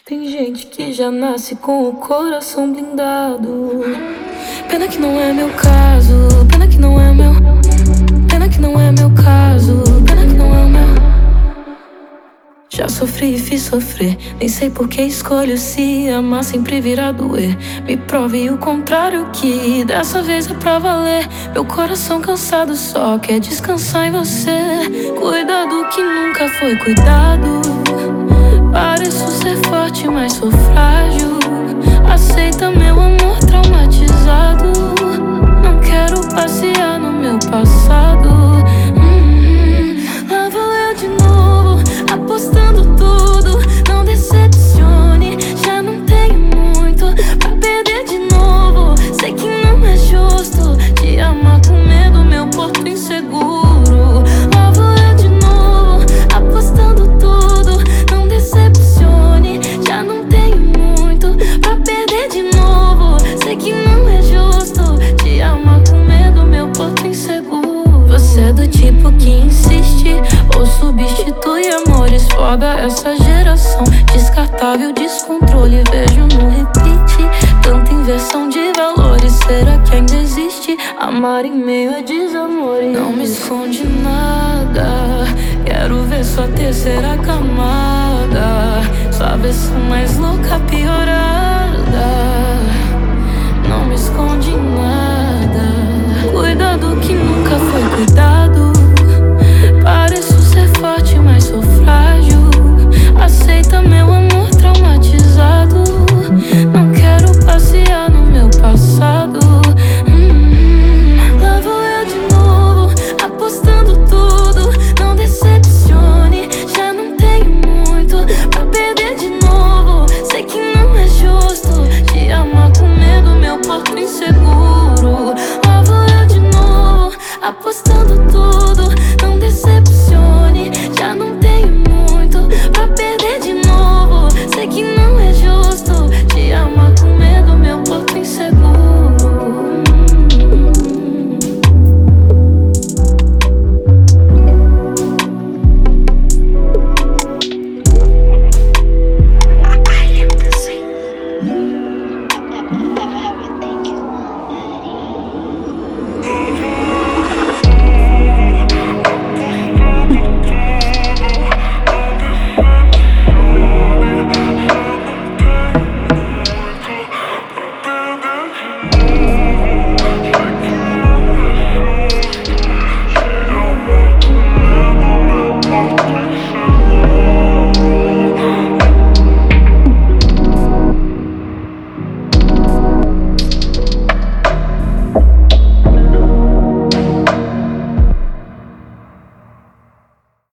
Tem gente que já nasce com o coração blindado. Pena que não é meu caso, pena que não é meu. Pena que não é meu caso, pena que não é o meu. Já sofri e fiz sofrer, nem sei por que escolho se amar sempre virá doer. Me prove o contrário que dessa vez é pra valer. Meu coração cansado só quer descansar em você. Cuidado que nunca foi cuidado. Pareço ser forte, mas sou frágil. Aceita meu amor traumatizado. Não quero passear no meu passado. Lá vou eu de novo, apostando tudo. Não decepcione, já não tenho muito pra perder de novo. Sei que não é justo te amar com medo, meu porto inseguro. Lá vou eu de novo, apostando tudo. Não decepcione, já não tenho muito pra perder de novo. Sei que não é justo te amar com medo, meu porto inseguro. Você é do tipo que insiste ou substitui amores. Foda essa geração, descartável, descontrole. Vejo no repeat tanta inversão de valores. Será que ainda existe amar em meio a desamores? Não me esconde nada, quero ver sua terceira camada. Sua versão mais louca, pior